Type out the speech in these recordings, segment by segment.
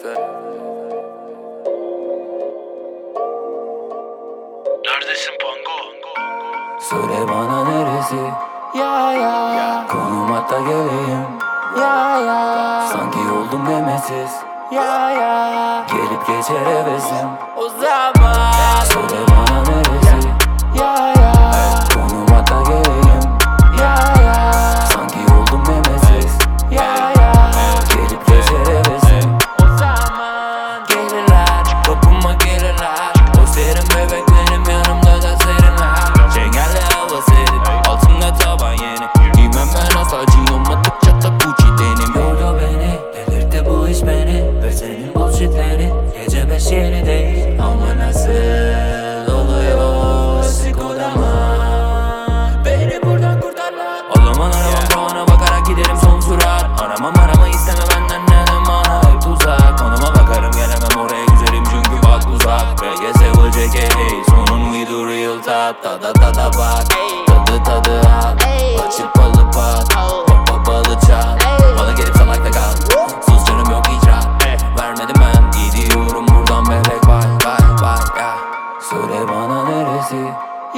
Neredesin Pango? Söyle bana neresi? Ya Konum hatta geleyim. ya Sanki oldum nemesis. ya Gelip geçer hevesim. o zaman Söyle bana neresi? ya Konum hatta geleyim. Sanki oldum nemesis. Gelip geçer hevesim. o zaman gelirler, kapıma gelirler. O serin bebeklerim yanımda da serinler. Çengelli hava serin, altımda taban yeni. Giymem ben asla ciyamadıkça da Gucci denim. Yordu beni, delirtti bu iş beni. Ve senin bullshitlerin gece 5 yeri değil. Ama nasıl oluyor sık odama? Beni buradan kurtarlar. Alamam puana bakarak giderim son sürat. Arama isteme benden neden bana hep tuzak. Konuma bakarım gelemem oraya güzelim çünkü bak uzak. BGS ve JKH sonun we do real talk. Tada bak, tadı al. Açıp balı pat, balı çal. Bana gelip salakta kal, sus canım yok icraat. Vermedim ben, gidiyorum buradan bebek bye ya. Söyle bana neresi?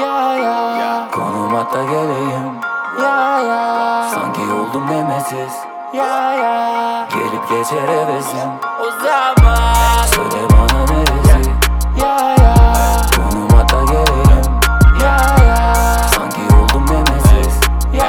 Ya Konum hatta geleyim. Sanki oldum nemesis. Gelip geçer hevesim. o zaman Söyle bana neresi? Konum hatta geleyim. Sanki oldum nemesis.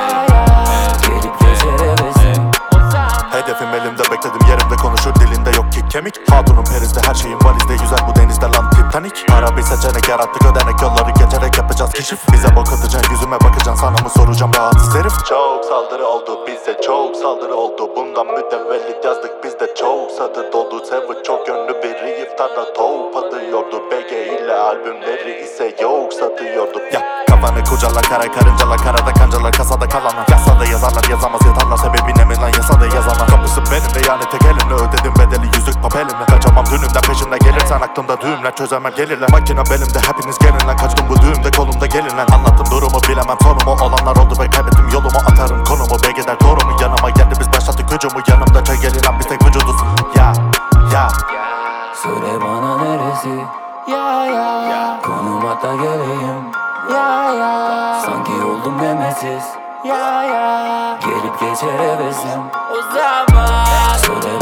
Gelip geçer hevesim. Hedefim elimde bekledim yerimde konuşur dilinde yok ki kemik. Hatunun perizde her şeyin valizde yüzer bu denizde lan Titanic. Para bir seçenek yarattık ödenek yolları geçerek yapacağız keşif. Bize bak atacaksın yüzüme bakacaksın sana mı soracağım rahatsız herif. Çok saldırı oldu bize çok saldırı oldu. Bundan mütevellit yazdık bizde çok satır doldu. Sevi çok yönlü biri iftarda tavuk atıyordu. BG ile albümleri ise yok satıyordu. Ya kafanı kurcala kara karıncalar karada kancalar kasada kalanlar. Yasada yazarlar yazamaz yatarlar sebebi ne mi lan yasada yazanlar. Kapısı benim de yani tek elimle ödedim bedeli yüzük papelimle. Kaçamam dünümden peşimde gelirsen aklımda düğümler çözemem gelirler. Makine belimde hepiniz gelin lan kaçtım bu düğümde kolumda gelin lan. Anlattım durumu bilemem sonumu olanlar oldu ve kaybettim yolumu atarım konumu. BG'den korumu yanıma geldi biz başlattık hücumu yanımda çay gelin lan biz tek vücuduz. Ya Söyle bana neresi? Konum hatta geleyim. Sanki oldum nemesis. Gelip geçer hevesim. o zaman Söyle